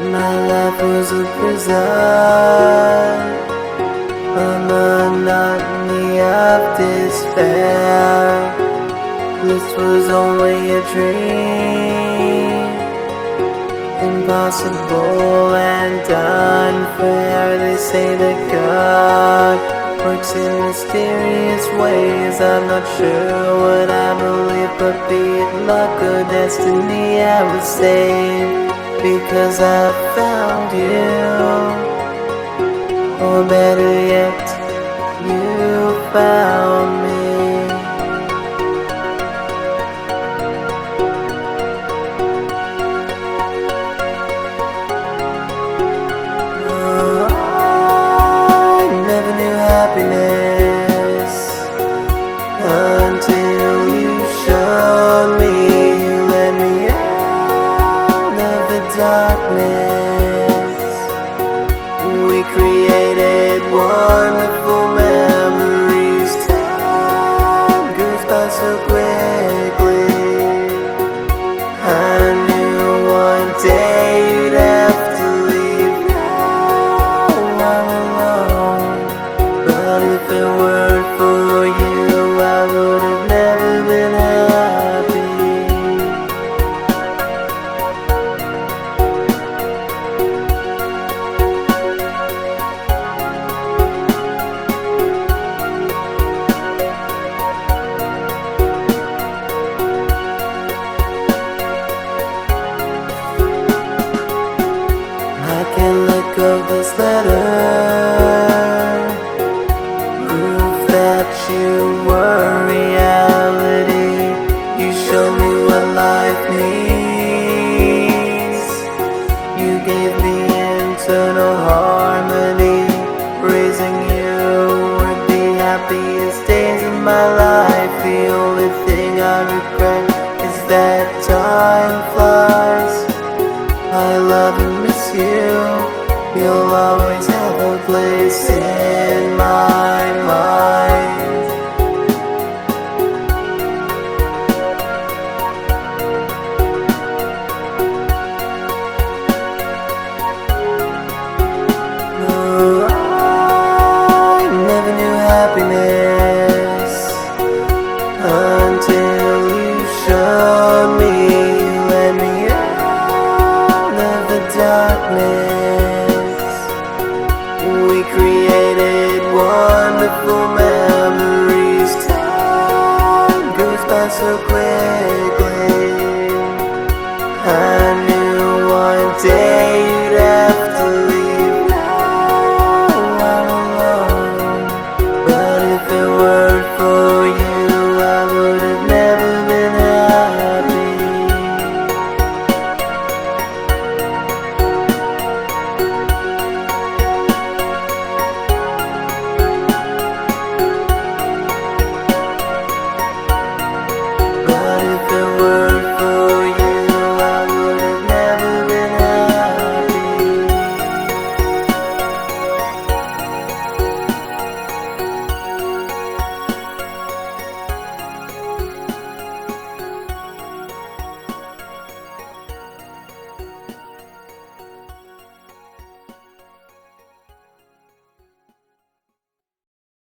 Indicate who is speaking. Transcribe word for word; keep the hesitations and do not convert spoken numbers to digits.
Speaker 1: My life was a prison, a monotony of despair. This was only a dream, impossible and unfair. They say that God works in mysterious ways. I'm not sure what I believe, but be it luck or destiny, I was saved because I found you, or better yet, you found me. Oh, I never knew happiness until you showed me. You let me out of the darkness. We created wonderful memories. Time goes by so quickly. I knew one day you'd have to leave. Now I'm alone, but if it weren't for you, I would have never been happy. I can't let go of this letter, proof that you were reality. You showed me what life needs. You gave me internal harmony. Raising you were the happiest days of my life. The only thing I regret is that time flies. I love and miss you. You'll always have a place in my mind. Oh, I never knew happiness until you showed me. You let me out of the darkness. We created wonderful memories. Time goes by so quick.